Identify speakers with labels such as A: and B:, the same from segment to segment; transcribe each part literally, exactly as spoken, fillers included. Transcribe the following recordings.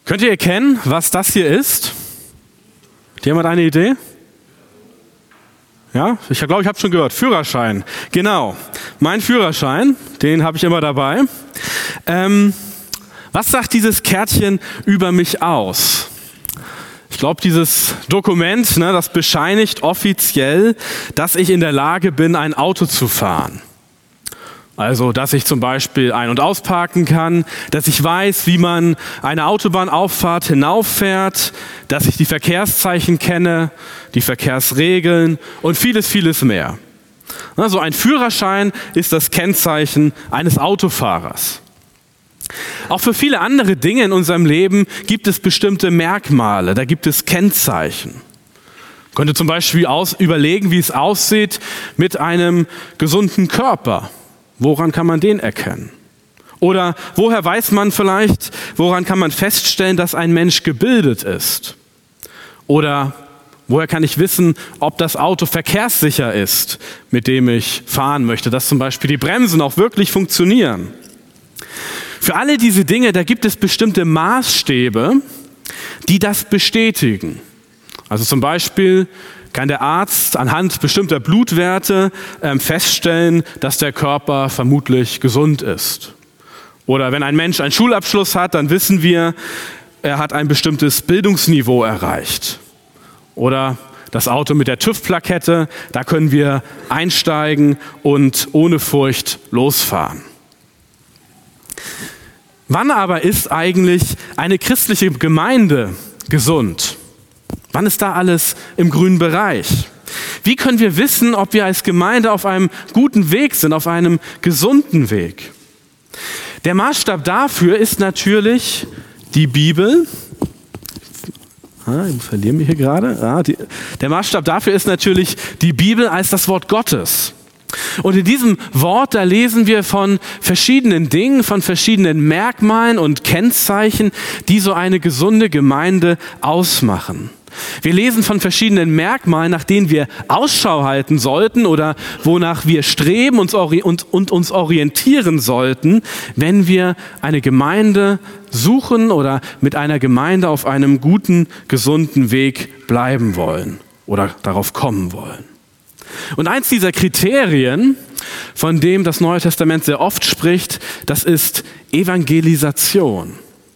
A: Könnt ihr erkennen, was das hier ist? Hat jemand eine Idee? Ja, ich glaube, ich habe schon gehört. Führerschein. Genau. Mein Führerschein, den habe ich immer dabei. Ähm, was sagt dieses Kärtchen über mich aus? Ich glaube, dieses Dokument, ne, das bescheinigt offiziell, dass ich in der Lage bin, ein Auto zu fahren. Also, dass ich zum Beispiel ein- und ausparken kann, dass ich weiß, wie man eine Autobahnauffahrt hinauffährt, dass ich die Verkehrszeichen kenne, die Verkehrsregeln und vieles, vieles mehr. Also ein Führerschein ist das Kennzeichen eines Autofahrers. Auch für viele andere Dinge in unserem Leben gibt es bestimmte Merkmale, da gibt es Kennzeichen. Man könnte zum Beispiel aus, überlegen, wie es aussieht mit einem gesunden Körper. Woran kann man den erkennen? Oder woher weiß man vielleicht, woran kann man feststellen, dass ein Mensch gebildet ist? Oder woher kann ich wissen, ob das Auto verkehrssicher ist, mit dem ich fahren möchte, dass zum Beispiel die Bremsen auch wirklich funktionieren? Für alle diese Dinge, da gibt es bestimmte Maßstäbe, die das bestätigen. Also zum Beispiel kann der Arzt anhand bestimmter Blutwerte ähm, feststellen, dass der Körper vermutlich gesund ist. Oder wenn ein Mensch einen Schulabschluss hat, dann wissen wir, er hat ein bestimmtes Bildungsniveau erreicht. Oder das Auto mit der TÜV-Plakette, da können wir einsteigen und ohne Furcht losfahren. Wann aber ist eigentlich eine christliche Gemeinde gesund? Wann ist da alles im grünen Bereich? Wie können wir wissen, ob wir als Gemeinde auf einem guten Weg sind, auf einem gesunden Weg? Der Maßstab dafür ist natürlich die Bibel. Ah, ich verliere mich hier gerade. Ah, die, der Maßstab dafür ist natürlich die Bibel als das Wort Gottes. Und in diesem Wort, da lesen wir von verschiedenen Dingen, von verschiedenen Merkmalen und Kennzeichen, die so eine gesunde Gemeinde ausmachen. Wir lesen von verschiedenen Merkmalen, nach denen wir Ausschau halten sollten oder wonach wir streben und, und uns orientieren sollten, wenn wir eine Gemeinde suchen oder mit einer Gemeinde auf einem guten, gesunden Weg bleiben wollen oder darauf kommen wollen. Und eins dieser Kriterien, von dem das Neue Testament sehr oft spricht, das ist Evangelisation.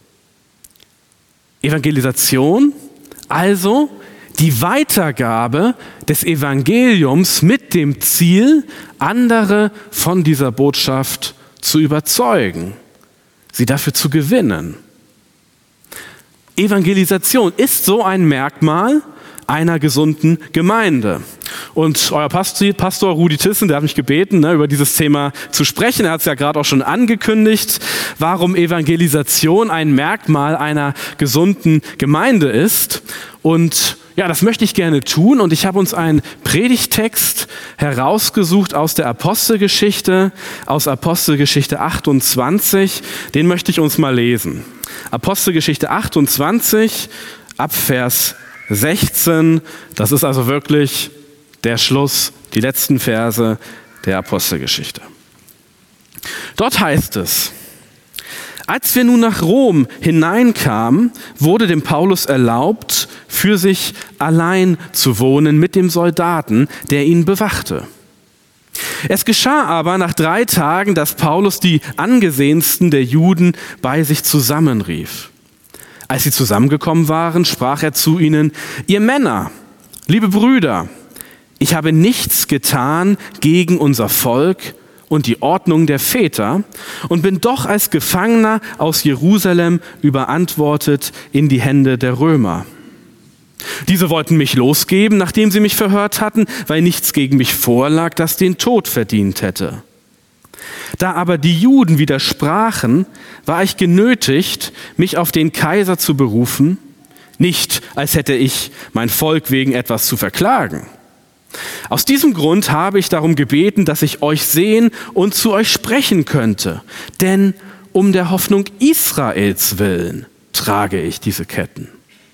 A: Evangelisation, also die Weitergabe des Evangeliums mit dem Ziel, andere von dieser Botschaft zu überzeugen, sie dafür zu gewinnen. Evangelisation ist so ein Merkmal einer gesunden Gemeinde. Und euer Pastor, Pastor Rudi Thyssen, der hat mich gebeten, ne, über dieses Thema zu sprechen. Er hat es ja gerade auch schon angekündigt, warum Evangelisation ein Merkmal einer gesunden Gemeinde ist. Und ja, das möchte ich gerne tun. Und ich habe uns einen Predigttext herausgesucht aus der Apostelgeschichte, aus Apostelgeschichte achtundzwanzig. Den möchte ich uns mal lesen. Apostelgeschichte achtundzwanzig, ab Vers sechzehn, das ist also wirklich der Schluss, die letzten Verse der Apostelgeschichte. Dort heißt es: Als wir nun nach Rom hineinkamen, wurde dem Paulus erlaubt, für sich allein zu wohnen mit dem Soldaten, der ihn bewachte. Es geschah aber nach drei Tagen, dass Paulus die angesehensten der Juden bei sich zusammenrief. Als sie zusammengekommen waren, sprach er zu ihnen: Ihr Männer, liebe Brüder, ich habe nichts getan gegen unser Volk und die Ordnung der Väter und bin doch als Gefangener aus Jerusalem überantwortet in die Hände der Römer. Diese wollten mich losgeben, nachdem sie mich verhört hatten, weil nichts gegen mich vorlag, das den Tod verdient hätte. Da aber die Juden widersprachen, war ich genötigt, mich auf den Kaiser zu berufen, nicht als hätte ich mein Volk wegen etwas zu verklagen. Aus diesem Grund habe ich darum gebeten, dass ich euch sehen und zu euch sprechen könnte, denn um der Hoffnung Israels willen trage ich diese Ketten.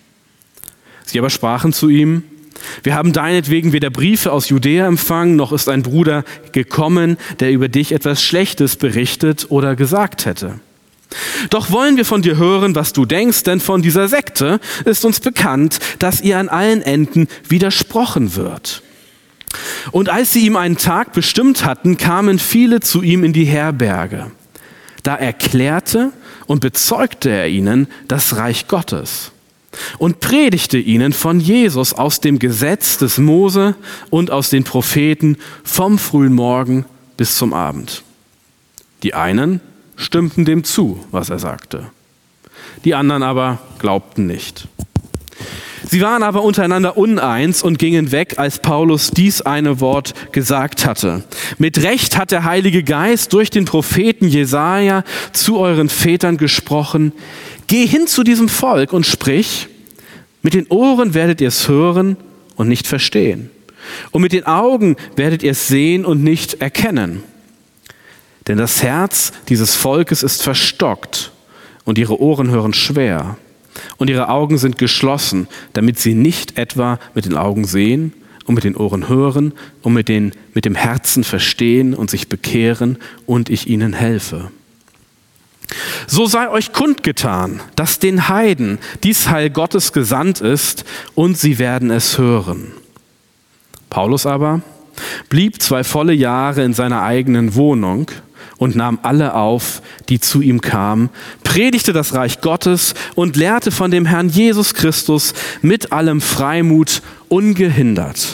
A: Sie aber sprachen zu ihm: Wir haben deinetwegen weder Briefe aus Judäa empfangen, noch ist ein Bruder gekommen, der über dich etwas Schlechtes berichtet oder gesagt hätte. Doch wollen wir von dir hören, was du denkst, denn von dieser Sekte ist uns bekannt, dass ihr an allen Enden widersprochen wird. Und als sie ihm einen Tag bestimmt hatten, kamen viele zu ihm in die Herberge. Da erklärte und bezeugte er ihnen das Reich Gottes und predigte ihnen von Jesus aus dem Gesetz des Mose und aus den Propheten vom frühen Morgen bis zum Abend. Die einen stimmten dem zu, was er sagte. Die anderen aber glaubten nicht. Sie waren aber untereinander uneins und gingen weg, als Paulus dies eine Wort gesagt hatte. Mit Recht hat der Heilige Geist durch den Propheten Jesaja zu euren Vätern gesprochen. Geh hin zu diesem Volk und sprich, mit den Ohren werdet ihr es hören und nicht verstehen. Und mit den Augen werdet ihr es sehen und nicht erkennen. Denn das Herz dieses Volkes ist verstockt und ihre Ohren hören schwer und ihre Augen sind geschlossen, damit sie nicht etwa mit den Augen sehen und mit den Ohren hören und mit, den, mit dem Herzen verstehen und sich bekehren und ich ihnen helfe. So sei euch kundgetan, dass den Heiden dies Heil Gottes gesandt ist und sie werden es hören. Paulus aber blieb zwei volle Jahre in seiner eigenen Wohnung und nahm alle auf, die zu ihm kamen, predigte das Reich Gottes und lehrte von dem Herrn Jesus Christus mit allem Freimut ungehindert.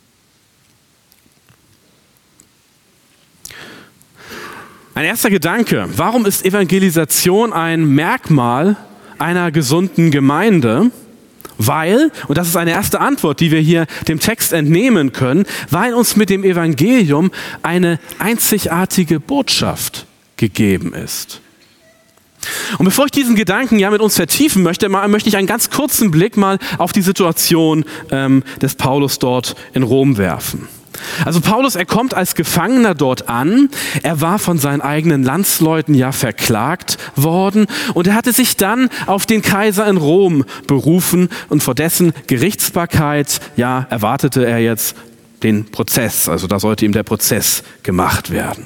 A: Ein erster Gedanke: Warum ist Evangelisation ein Merkmal einer gesunden Gemeinde? Weil, und das ist eine erste Antwort, die wir hier dem Text entnehmen können, weil uns mit dem Evangelium eine einzigartige Botschaft gegeben ist. Und bevor ich diesen Gedanken ja mit uns vertiefen möchte, mal, möchte ich einen ganz kurzen Blick mal auf die Situation ähm, des Paulus dort in Rom werfen. Also Paulus, er kommt als Gefangener dort an. Er war von seinen eigenen Landsleuten ja verklagt worden und er hatte sich dann auf den Kaiser in Rom berufen und vor dessen Gerichtsbarkeit, ja, erwartete er jetzt den Prozess. Also da sollte ihm der Prozess gemacht werden.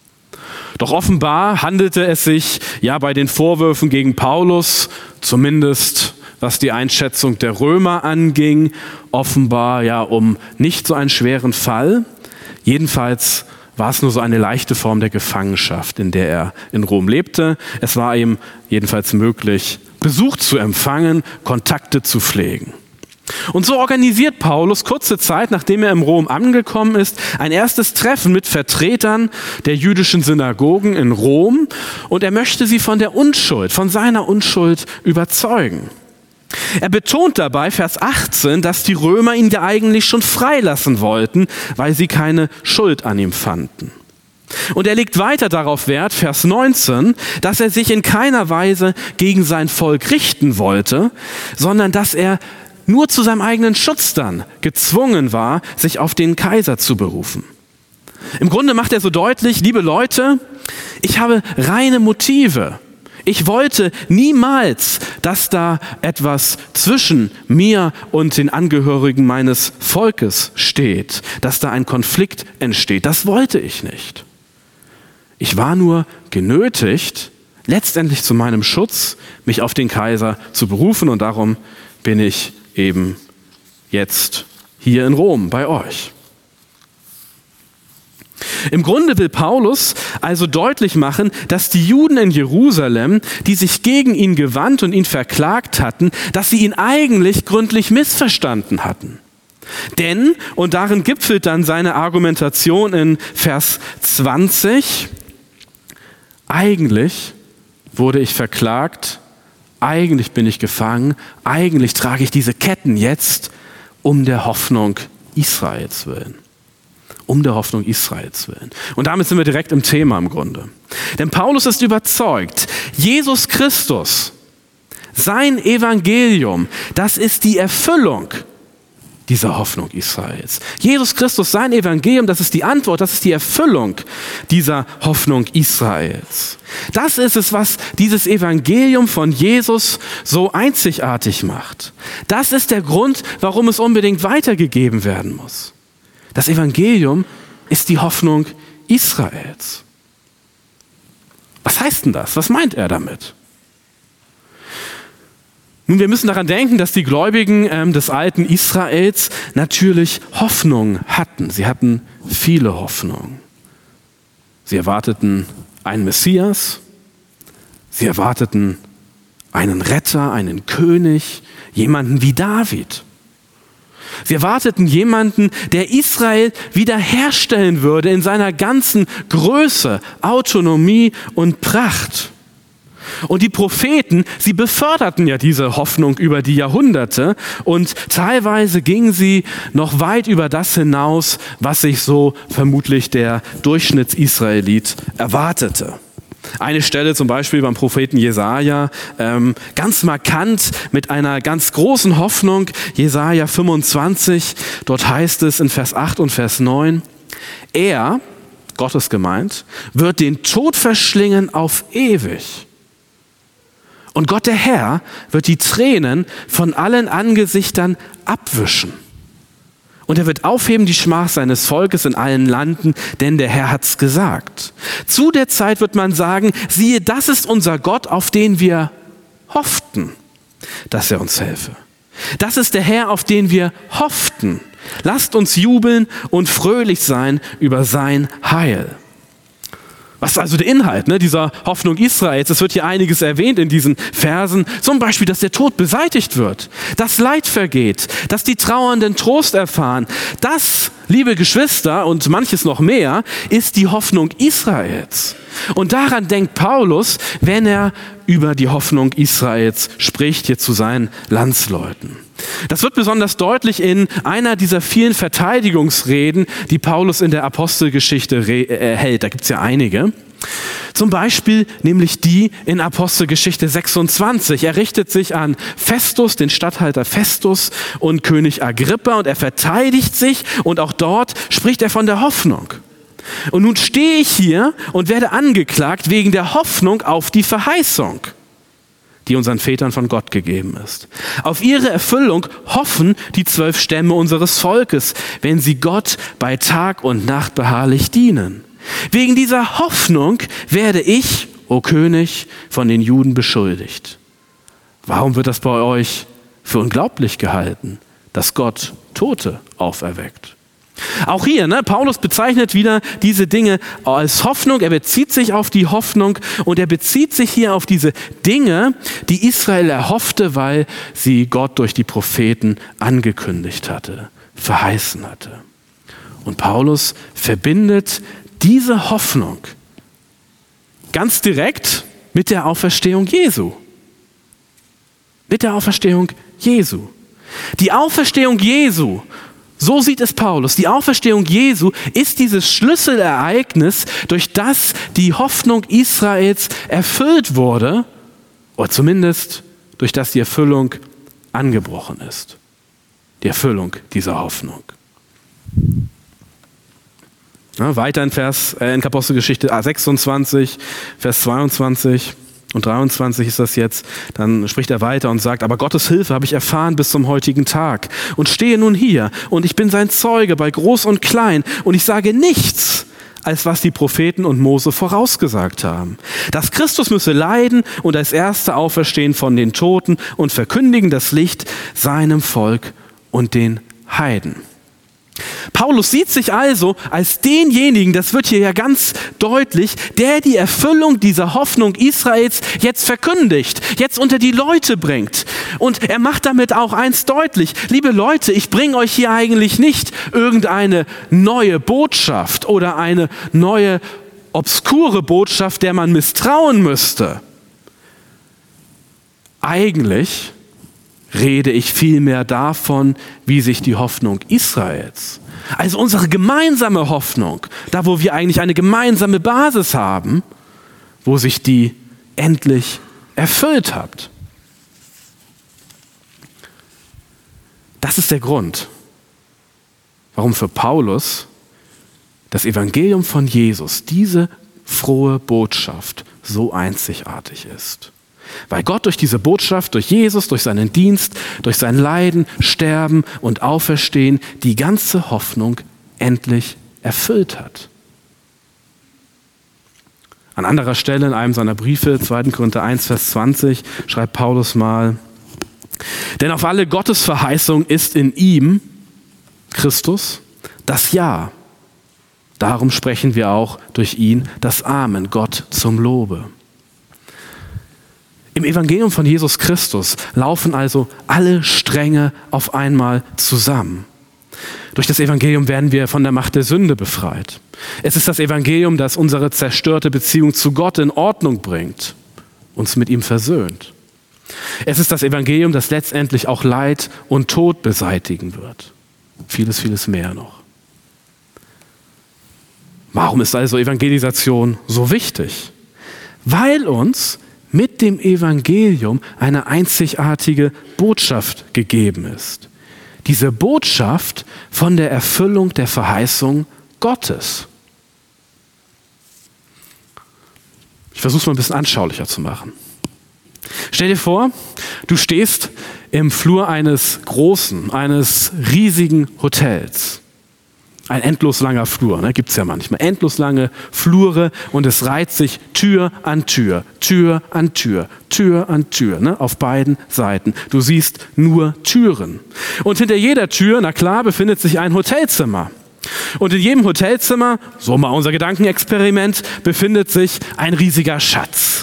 A: Doch offenbar handelte es sich ja bei den Vorwürfen gegen Paulus, zumindest was die Einschätzung der Römer anging, offenbar ja um nicht so einen schweren Fall. Jedenfalls war es nur so eine leichte Form der Gefangenschaft, in der er in Rom lebte. Es war ihm jedenfalls möglich, Besuch zu empfangen, Kontakte zu pflegen. Und so organisiert Paulus kurze Zeit, nachdem er in Rom angekommen ist, ein erstes Treffen mit Vertretern der jüdischen Synagogen in Rom und er möchte sie von der Unschuld, von seiner Unschuld überzeugen. Er betont dabei, Vers achtzehn, dass die Römer ihn ja eigentlich schon freilassen wollten, weil sie keine Schuld an ihm fanden. Und er legt weiter darauf Wert, Vers neunzehn, dass er sich in keiner Weise gegen sein Volk richten wollte, sondern dass er nur zu seinem eigenen Schutz dann gezwungen war, sich auf den Kaiser zu berufen. Im Grunde macht er so deutlich, liebe Leute, ich habe reine Motive. Ich wollte niemals, dass da etwas zwischen mir und den Angehörigen meines Volkes steht, dass da ein Konflikt entsteht. Das wollte ich nicht. Ich war nur genötigt, letztendlich zu meinem Schutz, mich auf den Kaiser zu berufen und darum bin ich eben jetzt hier in Rom bei euch. Im Grunde will Paulus also deutlich machen, dass die Juden in Jerusalem, die sich gegen ihn gewandt und ihn verklagt hatten, dass sie ihn eigentlich gründlich missverstanden hatten. Denn, und darin gipfelt dann seine Argumentation in Vers zwanzig, eigentlich wurde ich verklagt, eigentlich bin ich gefangen, eigentlich trage ich diese Ketten jetzt um der Hoffnung Israels willen. Um der Hoffnung Israels willen. Und damit sind wir direkt im Thema im Grunde. Denn Paulus ist überzeugt, Jesus Christus, sein Evangelium, das ist die Erfüllung dieser Hoffnung Israels. Jesus Christus, sein Evangelium, das ist die Antwort, das ist die Erfüllung dieser Hoffnung Israels. Das ist es, was dieses Evangelium von Jesus so einzigartig macht. Das ist der Grund, warum es unbedingt weitergegeben werden muss. Das Evangelium ist die Hoffnung Israels. Was heißt denn das? Was meint er damit? Nun, wir müssen daran denken, dass die Gläubigen ähm, des alten Israels natürlich Hoffnung hatten. Sie hatten viele Hoffnungen. Sie erwarteten einen Messias, sie erwarteten einen Retter, einen König, jemanden wie David. Sie erwarteten jemanden, der Israel wiederherstellen würde in seiner ganzen Größe, Autonomie und Pracht. Und die Propheten, sie beförderten ja diese Hoffnung über die Jahrhunderte und teilweise gingen sie noch weit über das hinaus, was sich so vermutlich der Durchschnittsisraelit erwartete. Eine Stelle zum Beispiel beim Propheten Jesaja, ähm, ganz markant mit einer ganz großen Hoffnung, Jesaja fünfundzwanzig, dort heißt es in Vers acht und Vers neun, er, Gott ist gemeint, wird den Tod verschlingen auf ewig. Und Gott der Herr wird die Tränen von allen Angesichtern abwischen. Und er wird aufheben die Schmach seines Volkes in allen Landen, denn der Herr hat's gesagt. Zu der Zeit wird man sagen, siehe, das ist unser Gott, auf den wir hofften, dass er uns helfe. Das ist der Herr, auf den wir hofften. Lasst uns jubeln und fröhlich sein über sein Heil. Was ist also der Inhalt ne, dieser Hoffnung Israels? Es wird hier einiges erwähnt in diesen Versen. Zum Beispiel, dass der Tod beseitigt wird, dass Leid vergeht, dass die Trauernden Trost erfahren. Das, liebe Geschwister und manches noch mehr, ist die Hoffnung Israels. Und daran denkt Paulus, wenn er über die Hoffnung Israels spricht, hier zu seinen Landsleuten. Das wird besonders deutlich in einer dieser vielen Verteidigungsreden, die Paulus in der Apostelgeschichte re- äh, hält. Da gibt es ja einige. Zum Beispiel nämlich die in Apostelgeschichte sechsundzwanzig. Er richtet sich an Festus, den Statthalter Festus und König Agrippa und er verteidigt sich und auch dort spricht er von der Hoffnung. Und nun stehe ich hier und werde angeklagt wegen der Hoffnung auf die Verheißung, die unseren Vätern von Gott gegeben ist. Auf ihre Erfüllung hoffen die zwölf Stämme unseres Volkes, wenn sie Gott bei Tag und Nacht beharrlich dienen. Wegen dieser Hoffnung werde ich, o König, von den Juden beschuldigt. Warum wird das bei euch für unglaublich gehalten, dass Gott Tote auferweckt? Auch hier, ne, Paulus bezeichnet wieder diese Dinge als Hoffnung. Er bezieht sich auf die Hoffnung und er bezieht sich hier auf diese Dinge, die Israel erhoffte, weil sie Gott durch die Propheten angekündigt hatte, verheißen hatte. Und Paulus verbindet diese Hoffnung ganz direkt mit der Auferstehung Jesu. Mit der Auferstehung Jesu. Die Auferstehung Jesu, so sieht es Paulus, die Auferstehung Jesu ist dieses Schlüsselereignis, durch das die Hoffnung Israels erfüllt wurde, oder zumindest durch das die Erfüllung angebrochen ist. Die Erfüllung dieser Hoffnung. Ja, weiter in Vers, äh, in Apostelgeschichte sechsundzwanzig, Vers zweiundzwanzig und dreiundzwanzig ist das jetzt, dann spricht er weiter und sagt, aber Gottes Hilfe habe ich erfahren bis zum heutigen Tag und stehe nun hier und ich bin sein Zeuge bei Groß und Klein und ich sage nichts, als was die Propheten und Mose vorausgesagt haben. Dass Christus müsse leiden und als Erster auferstehen von den Toten und verkündigen das Licht seinem Volk und den Heiden. Paulus sieht sich also als denjenigen, das wird hier ja ganz deutlich, der die Erfüllung dieser Hoffnung Israels jetzt verkündigt, jetzt unter die Leute bringt. Und er macht damit auch eins deutlich, liebe Leute, ich bringe euch hier eigentlich nicht irgendeine neue Botschaft oder eine neue obskure Botschaft, der man misstrauen müsste. Eigentlich rede ich vielmehr davon, wie sich die Hoffnung Israels, also unsere gemeinsame Hoffnung, da wo wir eigentlich eine gemeinsame Basis haben, wo sich die endlich erfüllt hat. Das ist der Grund, warum für Paulus das Evangelium von Jesus, diese frohe Botschaft, so einzigartig ist. Weil Gott durch diese Botschaft, durch Jesus, durch seinen Dienst, durch sein Leiden, Sterben und Auferstehen die ganze Hoffnung endlich erfüllt hat. An anderer Stelle in einem seiner Briefe, zweiter Korinther eins, Vers zwanzig, schreibt Paulus mal: Denn auf alle Gottes Verheißung ist in ihm, Christus, das Ja. Darum sprechen wir auch durch ihn das Amen, Gott zum Lobe. Im Evangelium von Jesus Christus laufen also alle Stränge auf einmal zusammen. Durch das Evangelium werden wir von der Macht der Sünde befreit. Es ist das Evangelium, das unsere zerstörte Beziehung zu Gott in Ordnung bringt, uns mit ihm versöhnt. Es ist das Evangelium, das letztendlich auch Leid und Tod beseitigen wird. Vieles, vieles mehr noch. Warum ist also Evangelisation so wichtig? Weil uns mit dem Evangelium eine einzigartige Botschaft gegeben ist. Diese Botschaft von der Erfüllung der Verheißung Gottes. Ich versuche es mal ein bisschen anschaulicher zu machen. Stell dir vor, du stehst im Flur eines großen, eines riesigen Hotels. Ein endlos langer Flur, ne? Gibt es ja manchmal. Endlos lange Flure und es reiht sich Tür an Tür, Tür an Tür, Tür an Tür, ne? Auf beiden Seiten. Du siehst nur Türen. Und hinter jeder Tür, na klar, befindet sich ein Hotelzimmer. Und in jedem Hotelzimmer, so mal unser Gedankenexperiment, befindet sich ein riesiger Schatz.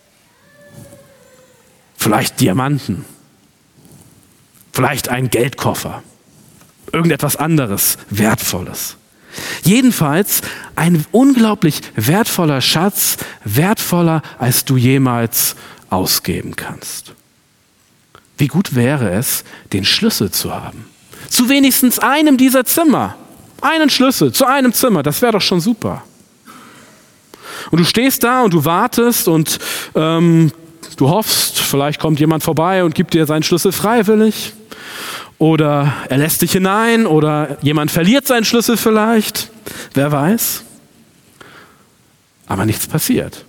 A: Vielleicht Diamanten, vielleicht ein Geldkoffer. Irgendetwas anderes, Wertvolles. Jedenfalls ein unglaublich wertvoller Schatz, wertvoller, als du jemals ausgeben kannst. Wie gut wäre es, den Schlüssel zu haben? Zu wenigstens einem dieser Zimmer. Einen Schlüssel zu einem Zimmer, das wäre doch schon super. Und du stehst da und du wartest und ähm, du hoffst, vielleicht kommt jemand vorbei und gibt dir seinen Schlüssel freiwillig. Oder er lässt dich hinein oder jemand verliert seinen Schlüssel vielleicht. Wer weiß. Aber nichts passiert.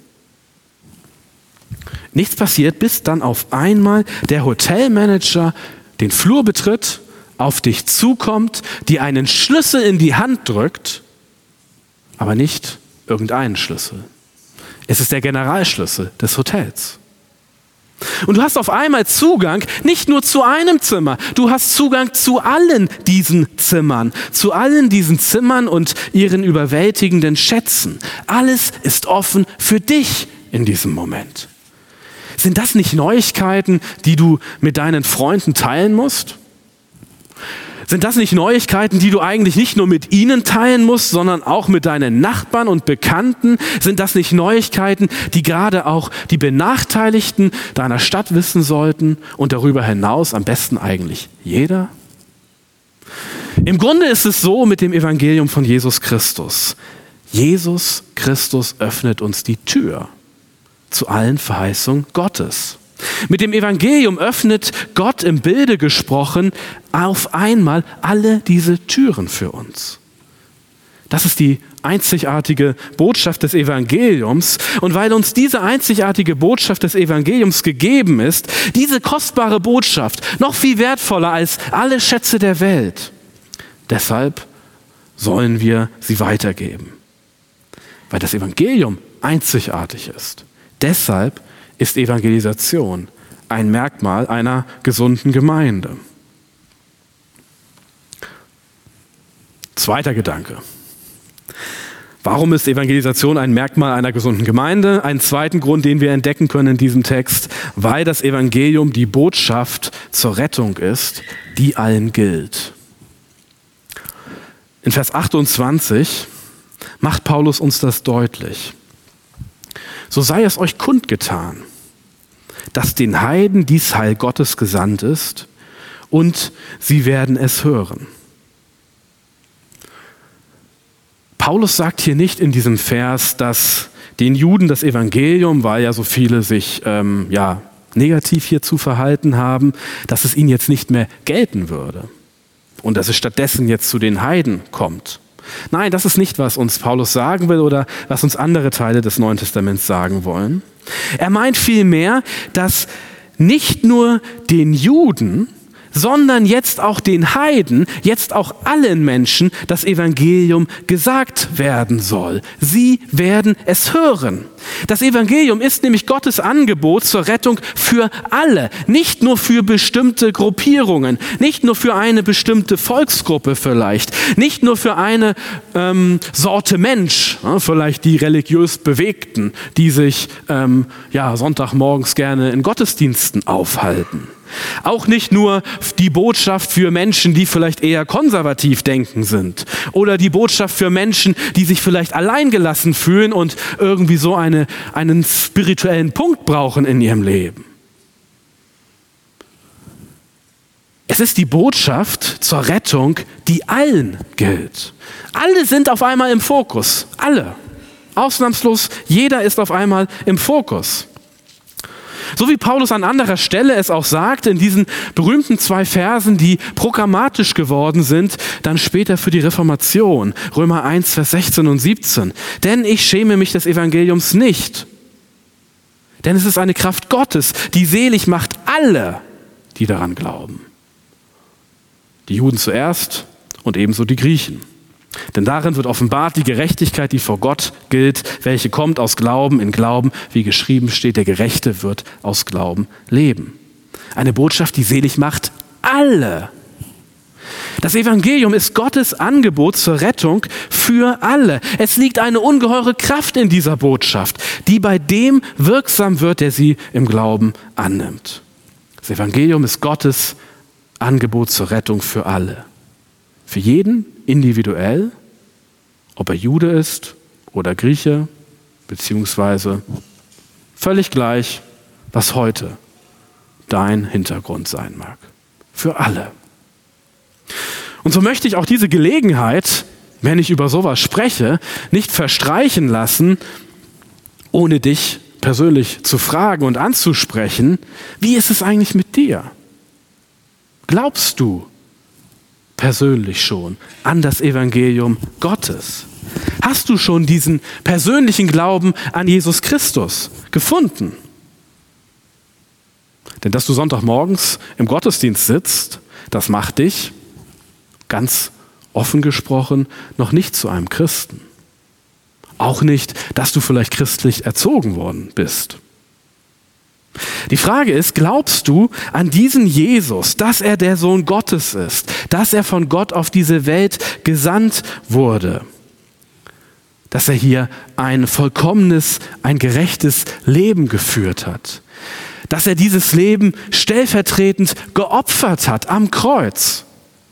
A: Nichts passiert, bis dann auf einmal der Hotelmanager den Flur betritt, auf dich zukommt, dir einen Schlüssel in die Hand drückt, aber nicht irgendeinen Schlüssel. Es ist der Generalschlüssel des Hotels. Und du hast auf einmal Zugang nicht nur zu einem Zimmer, du hast Zugang zu allen diesen Zimmern, zu allen diesen Zimmern und ihren überwältigenden Schätzen. Alles ist offen für dich in diesem Moment. Sind das nicht Neuigkeiten, die du mit deinen Freunden teilen musst? Sind das nicht Neuigkeiten, die du eigentlich nicht nur mit ihnen teilen musst, sondern auch mit deinen Nachbarn und Bekannten? Sind das nicht Neuigkeiten, die gerade auch die Benachteiligten deiner Stadt wissen sollten und darüber hinaus am besten eigentlich jeder? Im Grunde ist es so mit dem Evangelium von Jesus Christus. Jesus Christus öffnet uns die Tür zu allen Verheißungen Gottes. Mit dem Evangelium öffnet Gott im Bilde gesprochen auf einmal alle diese Türen für uns. Das ist die einzigartige Botschaft des Evangeliums. Und weil uns diese einzigartige Botschaft des Evangeliums gegeben ist, diese kostbare Botschaft, noch viel wertvoller als alle Schätze der Welt, deshalb sollen wir sie weitergeben. Weil das Evangelium einzigartig ist. Deshalb ist Evangelisation ein Merkmal einer gesunden Gemeinde. Zweiter Gedanke. Warum ist Evangelisation ein Merkmal einer gesunden Gemeinde? Einen zweiten Grund, den wir entdecken können in diesem Text, weil das Evangelium die Botschaft zur Rettung ist, die allen gilt. In Vers achtundzwanzig macht Paulus uns das deutlich. So sei es euch kundgetan, dass den Heiden dies Heil Gottes gesandt ist und sie werden es hören. Paulus sagt hier nicht in diesem Vers, dass den Juden das Evangelium, weil ja so viele sich ähm, ja, negativ hierzu verhalten haben, dass es ihnen jetzt nicht mehr gelten würde und dass es stattdessen jetzt zu den Heiden kommt. Nein, das ist nicht, was uns Paulus sagen will oder was uns andere Teile des Neuen Testaments sagen wollen. Er meint vielmehr, dass nicht nur den Juden sondern jetzt auch den Heiden, jetzt auch allen Menschen das Evangelium gesagt werden soll. Sie werden es hören. Das Evangelium ist nämlich Gottes Angebot zur Rettung für alle, nicht nur für bestimmte Gruppierungen, nicht nur für eine bestimmte Volksgruppe vielleicht, nicht nur für eine ähm, Sorte Mensch, ja, vielleicht die religiös Bewegten, die sich ähm, ja, Sonntagmorgens gerne in Gottesdiensten aufhalten. Auch nicht nur die Botschaft für Menschen, die vielleicht eher konservativ denken sind. Oder die Botschaft für Menschen, die sich vielleicht alleingelassen fühlen und irgendwie so eine, einen spirituellen Punkt brauchen in ihrem Leben. Es ist die Botschaft zur Rettung, die allen gilt. Alle sind auf einmal im Fokus. Alle. Ausnahmslos, jeder ist auf einmal im Fokus. So wie Paulus an anderer Stelle es auch sagt, in diesen berühmten zwei Versen, die programmatisch geworden sind, dann später für die Reformation, Römer eins, Vers sechzehn und siebzehn. Denn ich schäme mich des Evangeliums nicht, denn es ist eine Kraft Gottes, die selig macht alle, die daran glauben. Die Juden zuerst und ebenso die Griechen. Denn darin wird offenbart die Gerechtigkeit, die vor Gott gilt, welche kommt aus Glauben in Glauben, wie geschrieben steht, der Gerechte wird aus Glauben leben. Eine Botschaft, die selig macht alle. Das Evangelium ist Gottes Angebot zur Rettung für alle. Es liegt eine ungeheure Kraft in dieser Botschaft, die bei dem wirksam wird, der sie im Glauben annimmt. Das Evangelium ist Gottes Angebot zur Rettung für alle. Für jeden individuell, ob er Jude ist oder Grieche, beziehungsweise völlig gleich, was heute dein Hintergrund sein mag. Für alle. Und so möchte ich auch diese Gelegenheit, wenn ich über sowas spreche, nicht verstreichen lassen, ohne dich persönlich zu fragen und anzusprechen, wie ist es eigentlich mit dir? Glaubst du persönlich schon an das Evangelium Gottes? Hast du schon diesen persönlichen Glauben an Jesus Christus gefunden? Denn dass du Sonntagmorgens im Gottesdienst sitzt, das macht dich, ganz offen gesprochen, noch nicht zu einem Christen. Auch nicht, dass du vielleicht christlich erzogen worden bist. Die Frage ist, glaubst du an diesen Jesus, dass er der Sohn Gottes ist, dass er von Gott auf diese Welt gesandt wurde, dass er hier ein vollkommenes, ein gerechtes Leben geführt hat, dass er dieses Leben stellvertretend geopfert hat am Kreuz?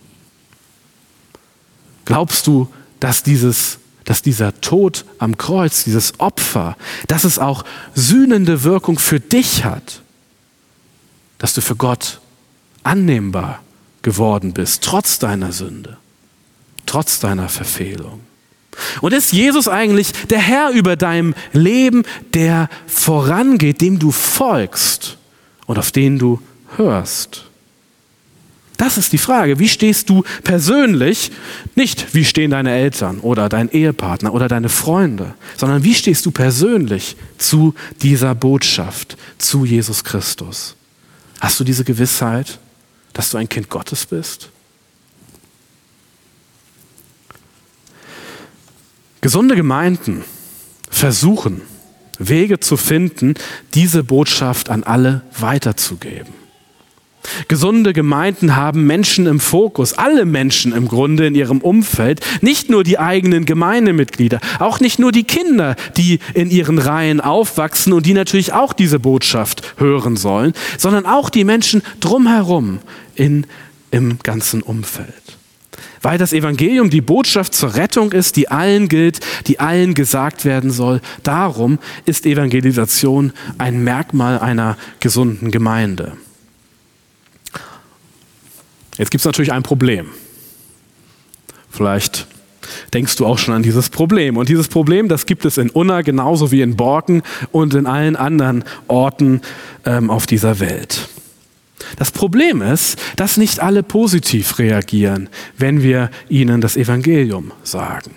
A: Glaubst du, dass dieses dass dieser Tod am Kreuz, dieses Opfer, dass es auch sühnende Wirkung für dich hat, dass du für Gott annehmbar geworden bist, trotz deiner Sünde, trotz deiner Verfehlung? Und ist Jesus eigentlich der Herr über deinem Leben, der vorangeht, dem du folgst und auf den du hörst? Das ist die Frage. Wie stehst du persönlich, nicht wie stehen deine Eltern oder dein Ehepartner oder deine Freunde, sondern wie stehst du persönlich zu dieser Botschaft, zu Jesus Christus? Hast du diese Gewissheit, dass du ein Kind Gottes bist? Gesunde Gemeinden versuchen, Wege zu finden, diese Botschaft an alle weiterzugeben. Gesunde Gemeinden haben Menschen im Fokus, alle Menschen im Grunde in ihrem Umfeld, nicht nur die eigenen Gemeindemitglieder, auch nicht nur die Kinder, die in ihren Reihen aufwachsen und die natürlich auch diese Botschaft hören sollen, sondern auch die Menschen drumherum in, im ganzen Umfeld. Weil das Evangelium die Botschaft zur Rettung ist, die allen gilt, die allen gesagt werden soll. Darum ist Evangelisation ein Merkmal einer gesunden Gemeinde. Jetzt gibt es natürlich ein Problem. Vielleicht denkst du auch schon an dieses Problem. Und dieses Problem, das gibt es in Unna genauso wie in Borken und in allen anderen Orten ähm, auf dieser Welt. Das Problem ist, dass nicht alle positiv reagieren, wenn wir ihnen das Evangelium sagen.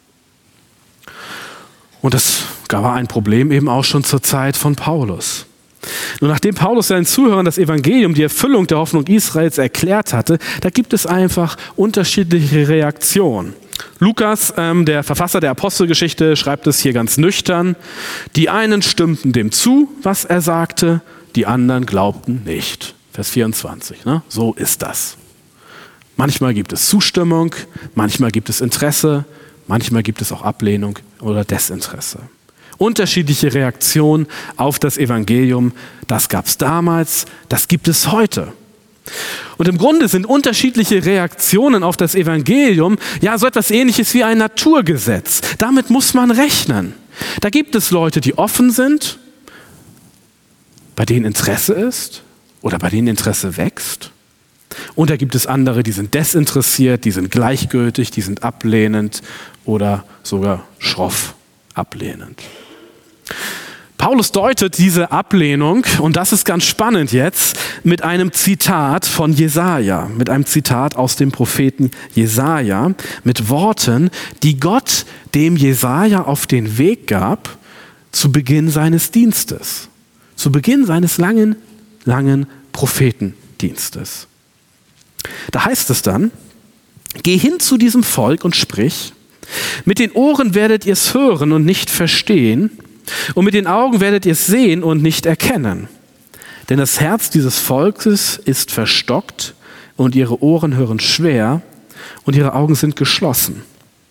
A: Und das war ein Problem eben auch schon zur Zeit von Paulus. Nur nachdem Paulus seinen Zuhörern das Evangelium, die Erfüllung der Hoffnung Israels erklärt hatte, da gibt es einfach unterschiedliche Reaktionen. Lukas, ähm, der Verfasser der Apostelgeschichte, schreibt es hier ganz nüchtern. Die einen stimmten dem zu, was er sagte, die anderen glaubten nicht. Vers vierundzwanzig, ne? So ist das. Manchmal gibt es Zustimmung, manchmal gibt es Interesse, manchmal gibt es auch Ablehnung oder Desinteresse. Unterschiedliche Reaktionen auf das Evangelium, das gab es damals, das gibt es heute. Und im Grunde sind unterschiedliche Reaktionen auf das Evangelium ja so etwas Ähnliches wie ein Naturgesetz. Damit muss man rechnen. Da gibt es Leute, die offen sind, bei denen Interesse ist oder bei denen Interesse wächst. Und da gibt es andere, die sind desinteressiert, die sind gleichgültig, die sind ablehnend oder sogar schroff ablehnend. Paulus deutet diese Ablehnung, und das ist ganz spannend jetzt, mit einem Zitat von Jesaja, mit einem Zitat aus dem Propheten Jesaja, mit Worten, die Gott dem Jesaja auf den Weg gab zu Beginn seines Dienstes, zu Beginn seines langen, langen Prophetendienstes. Da heißt es dann: Geh hin zu diesem Volk und sprich, mit den Ohren werdet ihr es hören und nicht verstehen, und mit den Augen werdet ihr es sehen und nicht erkennen. Denn das Herz dieses Volkes ist verstockt und ihre Ohren hören schwer und ihre Augen sind geschlossen.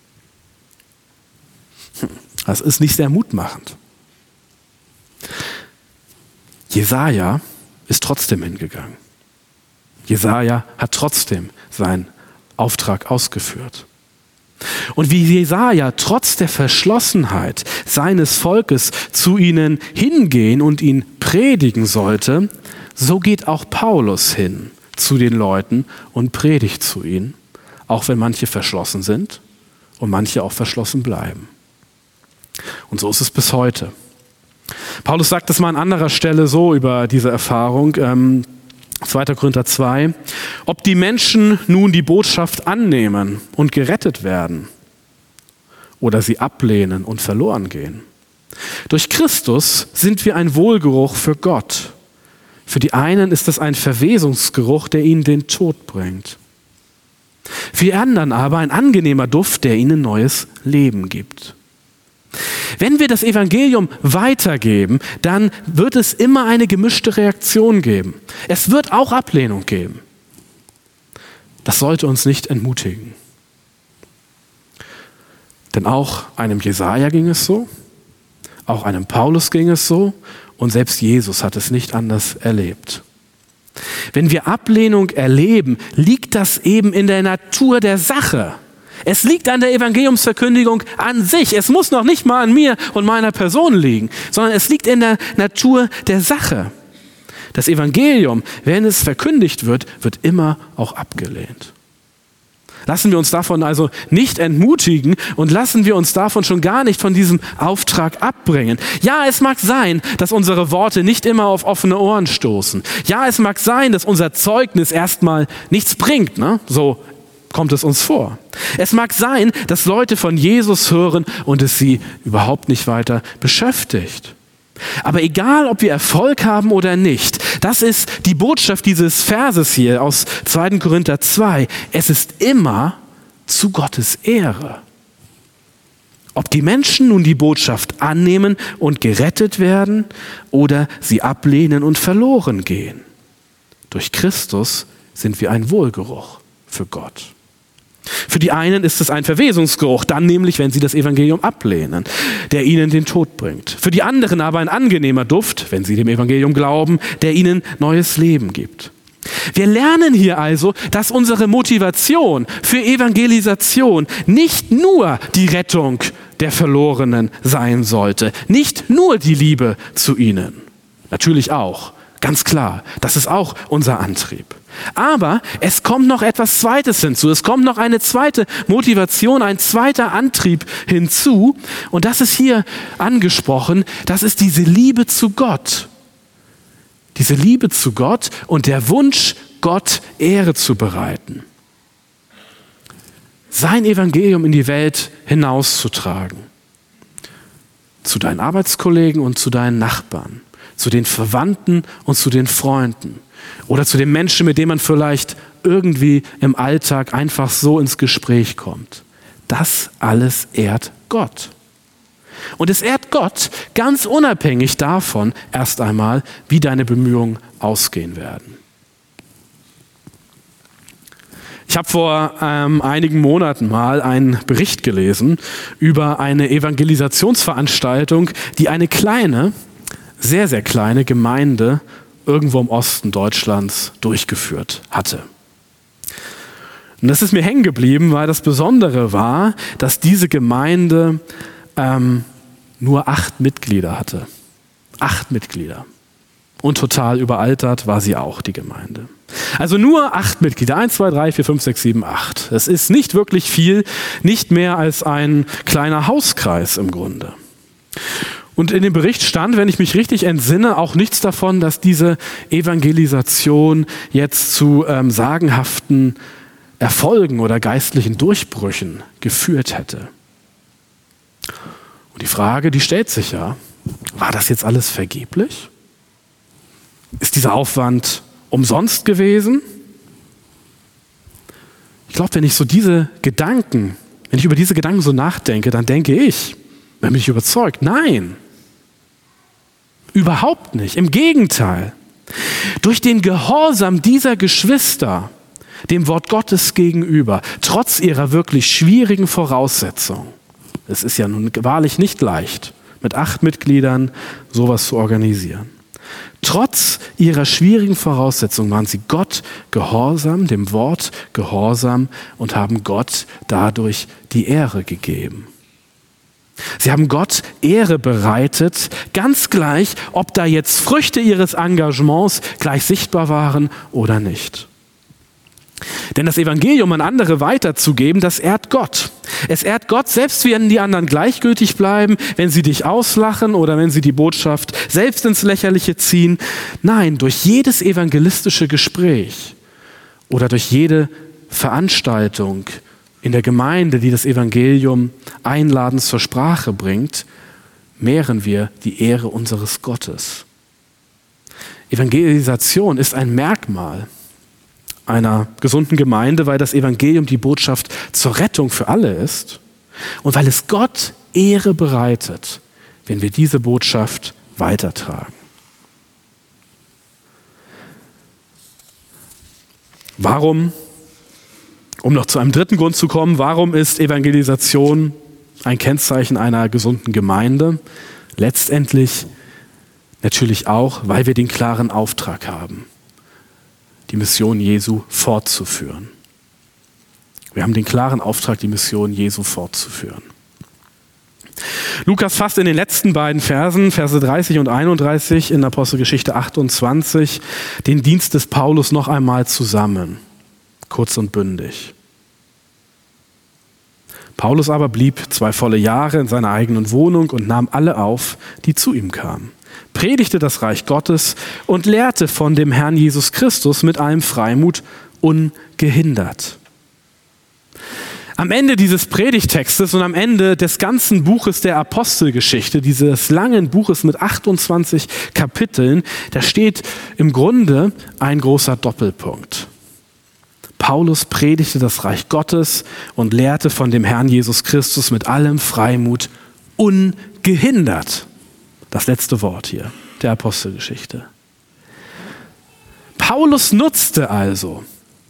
A: Das ist nicht sehr mutmachend. Jesaja ist trotzdem hingegangen. Jesaja hat trotzdem seinen Auftrag ausgeführt. Und wie Jesaja trotz der Verschlossenheit seines Volkes zu ihnen hingehen und ihn predigen sollte, so geht auch Paulus hin zu den Leuten und predigt zu ihnen, auch wenn manche verschlossen sind und manche auch verschlossen bleiben. Und so ist es bis heute. Paulus sagt es mal an anderer Stelle so über diese Erfahrung, ähm, zweiter Korinther zwei, ob die Menschen nun die Botschaft annehmen und gerettet werden oder sie ablehnen und verloren gehen. Durch Christus sind wir ein Wohlgeruch für Gott. Für die einen ist es ein Verwesungsgeruch, der ihnen den Tod bringt. Für die anderen aber ein angenehmer Duft, der ihnen neues Leben gibt. Wenn wir das Evangelium weitergeben, dann wird es immer eine gemischte Reaktion geben. Es wird auch Ablehnung geben. Das sollte uns nicht entmutigen. Denn auch einem Jesaja ging es so, auch einem Paulus ging es so und selbst Jesus hat es nicht anders erlebt. Wenn wir Ablehnung erleben, liegt das eben in der Natur der Sache. Es liegt an der Evangeliumsverkündigung an sich. Es muss noch nicht mal an mir und meiner Person liegen, sondern es liegt in der Natur der Sache. Das Evangelium, wenn es verkündigt wird, wird immer auch abgelehnt. Lassen wir uns davon also nicht entmutigen und lassen wir uns davon schon gar nicht von diesem Auftrag abbringen. Ja, es mag sein, dass unsere Worte nicht immer auf offene Ohren stoßen. Ja, es mag sein, dass unser Zeugnis erstmal nichts bringt, ne? So kommt es uns vor. Es mag sein, dass Leute von Jesus hören und es sie überhaupt nicht weiter beschäftigt. Aber egal, ob wir Erfolg haben oder nicht, das ist die Botschaft dieses Verses hier aus zweiter Korinther zwei. Es ist immer zu Gottes Ehre. Ob die Menschen nun die Botschaft annehmen und gerettet werden oder sie ablehnen und verloren gehen. Durch Christus sind wir ein Wohlgeruch für Gott. Für die einen ist es ein Verwesungsgeruch, dann nämlich, wenn sie das Evangelium ablehnen, der ihnen den Tod bringt. Für die anderen aber ein angenehmer Duft, wenn sie dem Evangelium glauben, der ihnen neues Leben gibt. Wir lernen hier also, dass unsere Motivation für Evangelisation nicht nur die Rettung der Verlorenen sein sollte, nicht nur die Liebe zu ihnen. Natürlich auch. Ganz klar, das ist auch unser Antrieb. Aber es kommt noch etwas Zweites hinzu. Es kommt noch eine zweite Motivation, ein zweiter Antrieb hinzu. Und das ist hier angesprochen. Das ist diese Liebe zu Gott. Diese Liebe zu Gott und der Wunsch, Gott Ehre zu bereiten. Sein Evangelium in die Welt hinauszutragen. Zu deinen Arbeitskollegen und zu deinen Nachbarn. zu den Verwandten und zu den Freunden oder zu den Menschen, mit denen man vielleicht irgendwie im Alltag einfach so ins Gespräch kommt. Das alles ehrt Gott. Und es ehrt Gott ganz unabhängig davon erst einmal, wie deine Bemühungen ausgehen werden. Ich habe vor ähm, einigen Monaten mal einen Bericht gelesen über eine Evangelisationsveranstaltung, die eine kleine, sehr, sehr kleine Gemeinde irgendwo im Osten Deutschlands durchgeführt hatte. Und das ist mir hängen geblieben, weil das Besondere war, dass diese Gemeinde ähm, nur acht Mitglieder hatte. Acht Mitglieder. Und total überaltert war sie auch, die Gemeinde. Also nur acht Mitglieder. Eins, zwei, drei, vier, fünf, sechs, sieben, acht. Das ist nicht wirklich viel, nicht mehr als ein kleiner Hauskreis im Grunde. Und in dem Bericht stand, wenn ich mich richtig entsinne, auch nichts davon, dass diese Evangelisation jetzt zu ähm, sagenhaften Erfolgen oder geistlichen Durchbrüchen geführt hätte. Und die Frage, die stellt sich ja, war das jetzt alles vergeblich? Ist dieser Aufwand umsonst gewesen? Ich glaube, wenn ich so diese Gedanken, wenn ich über diese Gedanken so nachdenke, dann denke ich, wenn mich überzeugt, nein, überhaupt nicht. Im Gegenteil. Durch den Gehorsam dieser Geschwister dem Wort Gottes gegenüber, trotz ihrer wirklich schwierigen Voraussetzungen, es ist ja nun wahrlich nicht leicht, mit acht Mitgliedern sowas zu organisieren. Trotz ihrer schwierigen Voraussetzungen waren sie Gott gehorsam, dem Wort gehorsam und haben Gott dadurch die Ehre gegeben. Sie haben Gott Ehre bereitet, ganz gleich, ob da jetzt Früchte ihres Engagements gleich sichtbar waren oder nicht. Denn das Evangelium an andere weiterzugeben, das ehrt Gott. Es ehrt Gott, selbst wenn die anderen gleichgültig bleiben, wenn sie dich auslachen oder wenn sie die Botschaft selbst ins Lächerliche ziehen. Nein, durch jedes evangelistische Gespräch oder durch jede Veranstaltung in der Gemeinde, die das Evangelium einladend zur Sprache bringt, mehren wir die Ehre unseres Gottes. Evangelisation ist ein Merkmal einer gesunden Gemeinde, weil das Evangelium die Botschaft zur Rettung für alle ist und weil es Gott Ehre bereitet, wenn wir diese Botschaft weitertragen. Warum, um noch zu einem dritten Grund zu kommen, warum ist Evangelisation ein Kennzeichen einer gesunden Gemeinde? Letztendlich natürlich auch, weil wir den klaren Auftrag haben, die Mission Jesu fortzuführen. Wir haben den klaren Auftrag, die Mission Jesu fortzuführen. Lukas fasst in den letzten beiden Versen, Verse dreißig und einunddreißig in Apostelgeschichte achtundzwanzig, den Dienst des Paulus noch einmal zusammen, kurz und bündig. Paulus aber blieb zwei volle Jahre in seiner eigenen Wohnung und nahm alle auf, die zu ihm kamen, predigte das Reich Gottes und lehrte von dem Herrn Jesus Christus mit allem Freimut ungehindert. Am Ende dieses Predigtextes und am Ende des ganzen Buches der Apostelgeschichte, dieses langen Buches mit achtundzwanzig Kapiteln, da steht im Grunde ein großer Doppelpunkt. Paulus predigte das Reich Gottes und lehrte von dem Herrn Jesus Christus mit allem Freimut ungehindert. Das letzte Wort hier der Apostelgeschichte. Paulus nutzte also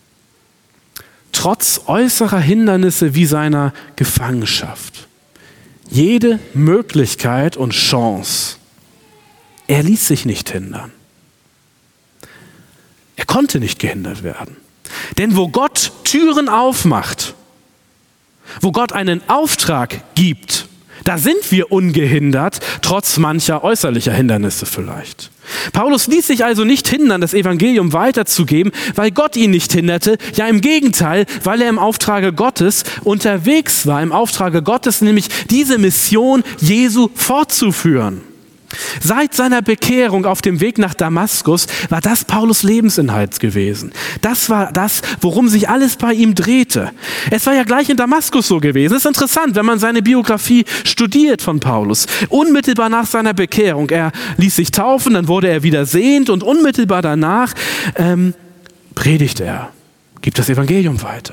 A: trotz äußerer Hindernisse wie seiner Gefangenschaft jede Möglichkeit und Chance. Er ließ sich nicht hindern. Er konnte nicht gehindert werden. Denn wo Gott Türen aufmacht, wo Gott einen Auftrag gibt, da sind wir ungehindert, trotz mancher äußerlicher Hindernisse vielleicht. Paulus ließ sich also nicht hindern, das Evangelium weiterzugeben, weil Gott ihn nicht hinderte. Ja, im Gegenteil, weil er im Auftrage Gottes unterwegs war, im Auftrage Gottes nämlich diese Mission Jesu fortzuführen. Seit seiner Bekehrung auf dem Weg nach Damaskus war das Paulus' Lebensinhalt gewesen. Das war das, worum sich alles bei ihm drehte. Es war ja gleich in Damaskus so gewesen. Es ist interessant, wenn man seine Biografie studiert von Paulus. Unmittelbar nach seiner Bekehrung, er ließ sich taufen, dann wurde er wieder sehend und unmittelbar danach ähm, predigte er, gibt das Evangelium weiter.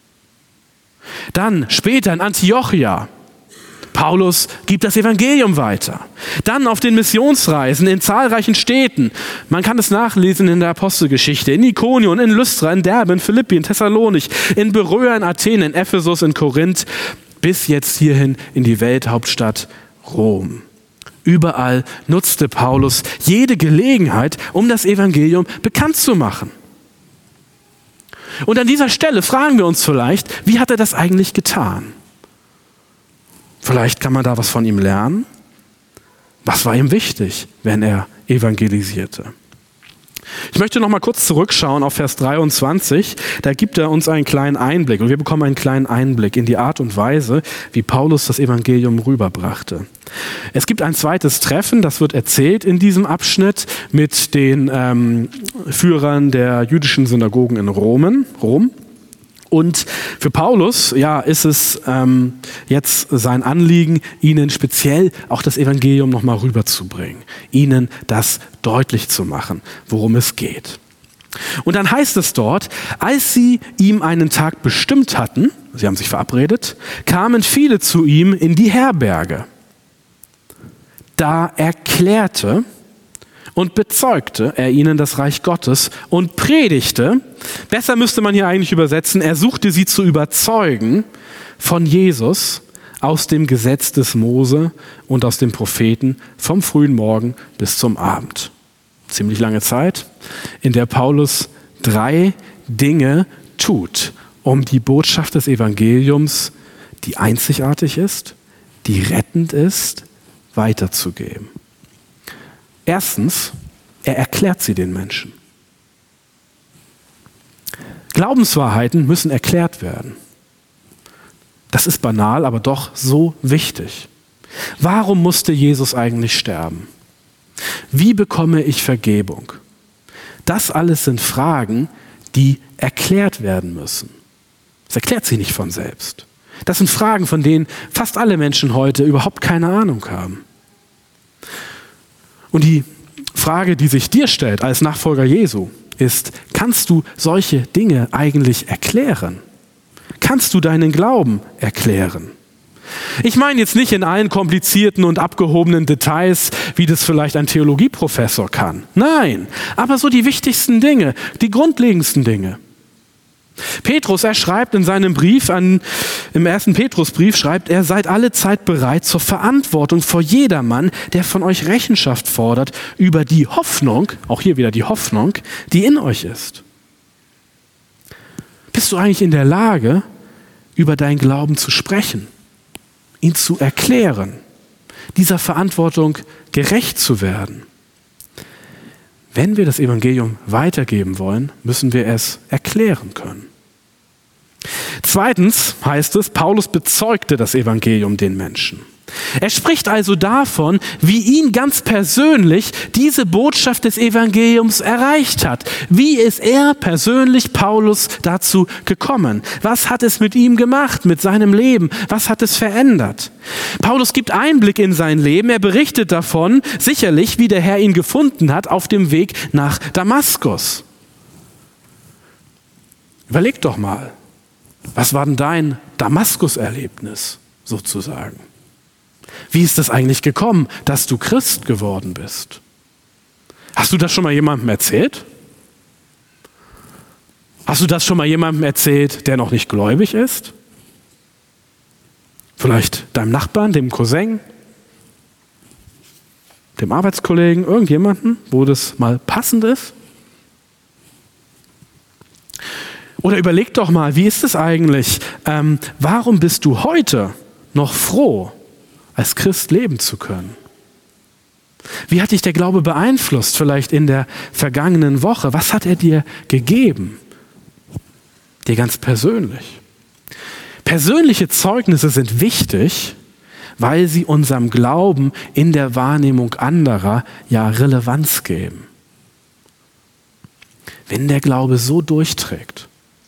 A: Dann später in Antiochia, Paulus gibt das Evangelium weiter. Dann auf den Missionsreisen in zahlreichen Städten. Man kann es nachlesen in der Apostelgeschichte. In Ikonion, in Lystra, in Derbe, in Philippi, in Thessalonich, in Beröa, in Athen, in Ephesus, in Korinth, bis jetzt hierhin in die Welthauptstadt Rom. Überall nutzte Paulus jede Gelegenheit, um das Evangelium bekannt zu machen. Und an dieser Stelle fragen wir uns vielleicht, wie hat er das eigentlich getan? Vielleicht kann man da was von ihm lernen. Was war ihm wichtig, wenn er evangelisierte? Ich möchte noch mal kurz zurückschauen auf Vers dreiundzwanzig. Da gibt er uns einen kleinen Einblick und wir bekommen einen kleinen Einblick in die Art und Weise, wie Paulus das Evangelium rüberbrachte. Es gibt ein zweites Treffen, das wird erzählt in diesem Abschnitt mit den ähm, Führern der jüdischen Synagogen in Rom. Rom. Und für Paulus, ja, ist es ähm, jetzt sein Anliegen, ihnen speziell auch das Evangelium nochmal rüberzubringen, ihnen das deutlich zu machen, worum es geht. Und dann heißt es dort, als sie ihm einen Tag bestimmt hatten, sie haben sich verabredet, kamen viele zu ihm in die Herberge. Da erklärte und bezeugte er ihnen das Reich Gottes und predigte, besser müsste man hier eigentlich übersetzen, er suchte sie zu überzeugen von Jesus aus dem Gesetz des Mose und aus den Propheten vom frühen Morgen bis zum Abend. Ziemlich lange Zeit, in der Paulus drei Dinge tut, um die Botschaft des Evangeliums, die einzigartig ist, die rettend ist, weiterzugeben. Erstens, er erklärt sie den Menschen. Glaubenswahrheiten müssen erklärt werden. Das ist banal, aber doch so wichtig. Warum musste Jesus eigentlich sterben? Wie bekomme ich Vergebung? Das alles sind Fragen, die erklärt werden müssen. Das erklärt sich nicht von selbst. Das sind Fragen, von denen fast alle Menschen heute überhaupt keine Ahnung haben. Und die Frage, die sich dir stellt als Nachfolger Jesu, ist, kannst du solche Dinge eigentlich erklären? Kannst du deinen Glauben erklären? Ich meine jetzt nicht in allen komplizierten und abgehobenen Details, wie das vielleicht ein Theologieprofessor kann. Nein, aber so die wichtigsten Dinge, die grundlegendsten Dinge. Petrus, er schreibt in seinem Brief, an, im ersten Petrusbrief, schreibt er, seid alle Zeit bereit zur Verantwortung vor jedermann, der von euch Rechenschaft fordert über die Hoffnung, auch hier wieder die Hoffnung, die in euch ist. Bist du eigentlich in der Lage, über deinen Glauben zu sprechen, ihn zu erklären, dieser Verantwortung gerecht zu werden? Wenn wir das Evangelium weitergeben wollen, müssen wir es erklären können. Zweitens heißt es, Paulus bezeugte das Evangelium den Menschen. Er spricht also davon, wie ihn ganz persönlich diese Botschaft des Evangeliums erreicht hat. Wie ist er persönlich, Paulus, dazu gekommen? Was hat es mit ihm gemacht, mit seinem Leben? Was hat es verändert? Paulus gibt Einblick in sein Leben. Er berichtet davon, sicherlich, wie der Herr ihn gefunden hat auf dem Weg nach Damaskus. Überleg doch mal, was war denn dein Damaskus-Erlebnis sozusagen? Wie ist es eigentlich gekommen, dass du Christ geworden bist? Hast du das schon mal jemandem erzählt? Hast du das schon mal jemandem erzählt, der noch nicht gläubig ist? Vielleicht deinem Nachbarn, dem Cousin, dem Arbeitskollegen, irgendjemanden, wo das mal passend ist? Oder überleg doch mal, wie ist es eigentlich? Ähm, warum bist du heute noch froh, als Christ leben zu können? Wie hat dich der Glaube beeinflusst, vielleicht in der vergangenen Woche? Was hat er dir gegeben? Dir ganz persönlich. Persönliche Zeugnisse sind wichtig, weil sie unserem Glauben in der Wahrnehmung anderer ja Relevanz geben. Wenn der Glaube so durchträgt,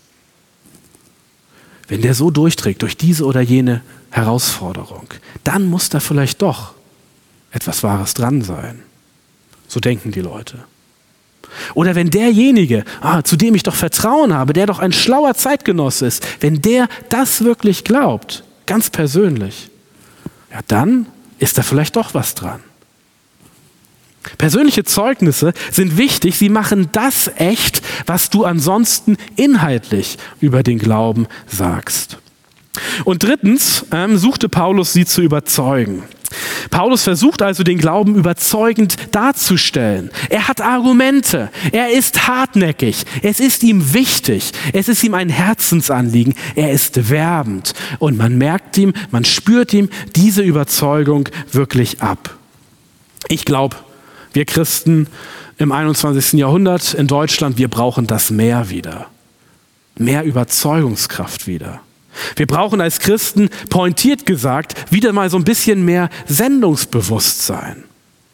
A: wenn der so durchträgt durch diese oder jene Herausforderung, dann muss da vielleicht doch etwas Wahres dran sein. So denken die Leute. Oder wenn derjenige, ah, zu dem ich doch Vertrauen habe, der doch ein schlauer Zeitgenosse ist, wenn der das wirklich glaubt, ganz persönlich, ja, dann ist da vielleicht doch was dran. Persönliche Zeugnisse sind wichtig, sie machen das echt, was du ansonsten inhaltlich über den Glauben sagst. Und drittens ähm, suchte Paulus, sie zu überzeugen. Paulus versucht also, den Glauben überzeugend darzustellen. Er hat Argumente, er ist hartnäckig, es ist ihm wichtig, es ist ihm ein Herzensanliegen, er ist werbend und man merkt ihm, man spürt ihm diese Überzeugung wirklich ab. Ich glaube, wir Christen im einundzwanzigsten Jahrhundert in Deutschland, wir brauchen das mehr wieder. Mehr Überzeugungskraft wieder. Wir brauchen als Christen, pointiert gesagt, wieder mal so ein bisschen mehr Sendungsbewusstsein.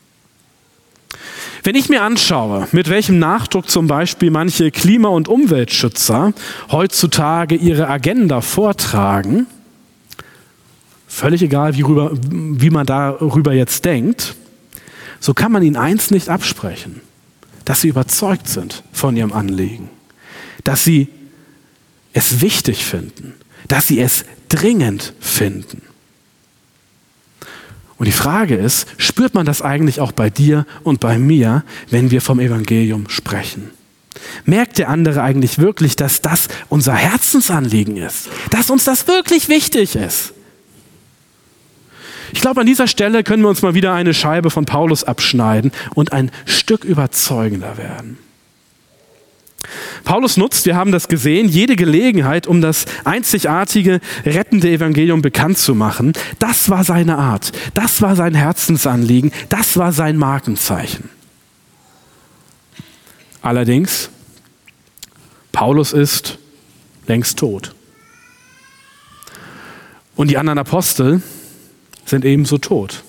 A: Wenn ich mir anschaue, mit welchem Nachdruck zum Beispiel manche Klima- und Umweltschützer heutzutage ihre Agenda vortragen, völlig egal, wie, rüber, wie man darüber jetzt denkt, so kann man ihnen eins nicht absprechen, dass sie überzeugt sind von ihrem Anliegen, dass sie es wichtig finden, dass sie es dringend finden. Und die Frage ist, spürt man das eigentlich auch bei dir und bei mir, wenn wir vom Evangelium sprechen? Merkt der andere eigentlich wirklich, dass das unser Herzensanliegen ist, dass uns das wirklich wichtig ist? Ich glaube, an dieser Stelle können wir uns mal wieder eine Scheibe von Paulus abschneiden und ein Stück überzeugender werden. Paulus nutzt, wir haben das gesehen, jede Gelegenheit, um das einzigartige, rettende Evangelium bekannt zu machen. Das war seine Art, das war sein Herzensanliegen, das war sein Markenzeichen. Allerdings, Paulus ist längst tot. Und die anderen Apostel sind ebenso tot.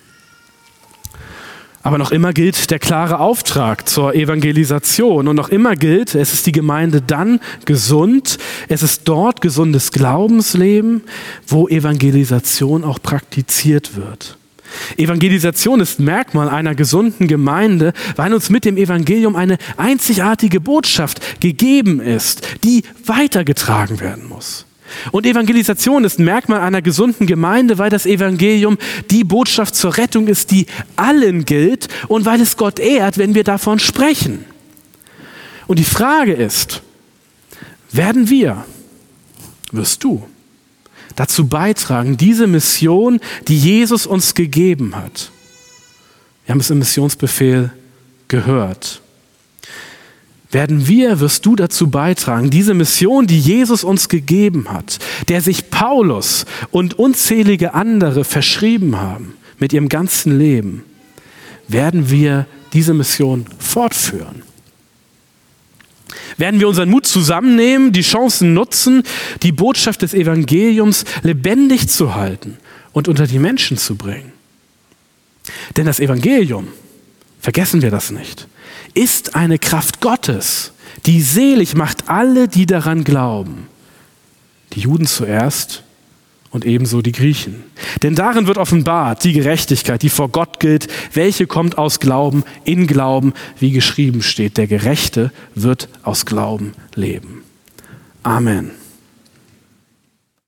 A: Aber noch immer gilt der klare Auftrag zur Evangelisation und noch immer gilt, es ist die Gemeinde dann gesund, es ist dort gesundes Glaubensleben, wo Evangelisation auch praktiziert wird. Evangelisation ist Merkmal einer gesunden Gemeinde, weil uns mit dem Evangelium eine einzigartige Botschaft gegeben ist, die weitergetragen werden muss. Und Evangelisation ist Merkmal einer gesunden Gemeinde, weil das Evangelium die Botschaft zur Rettung ist, die allen gilt und weil es Gott ehrt, wenn wir davon sprechen. Und die Frage ist, werden wir, wirst du, dazu beitragen, diese Mission, die Jesus uns gegeben hat? Wir haben es im Missionsbefehl gehört. Werden wir, wirst du dazu beitragen, diese Mission, die Jesus uns gegeben hat, der sich Paulus und unzählige andere verschrieben haben mit ihrem ganzen Leben, werden wir diese Mission fortführen? Werden wir unseren Mut zusammennehmen, die Chancen nutzen, die Botschaft des Evangeliums lebendig zu halten und unter die Menschen zu bringen? Denn das Evangelium, vergessen wir das nicht, ist eine Kraft Gottes, die selig macht alle, die daran glauben. Die Juden zuerst und ebenso die Griechen. Denn darin wird offenbart die Gerechtigkeit, die vor Gott gilt, welche kommt aus Glauben, in Glauben, wie geschrieben steht. Der Gerechte wird aus Glauben leben. Amen.